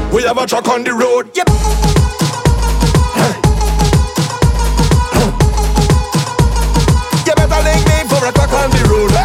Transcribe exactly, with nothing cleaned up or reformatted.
We have a truck on the road. Yep. You better link me for a truck on the road.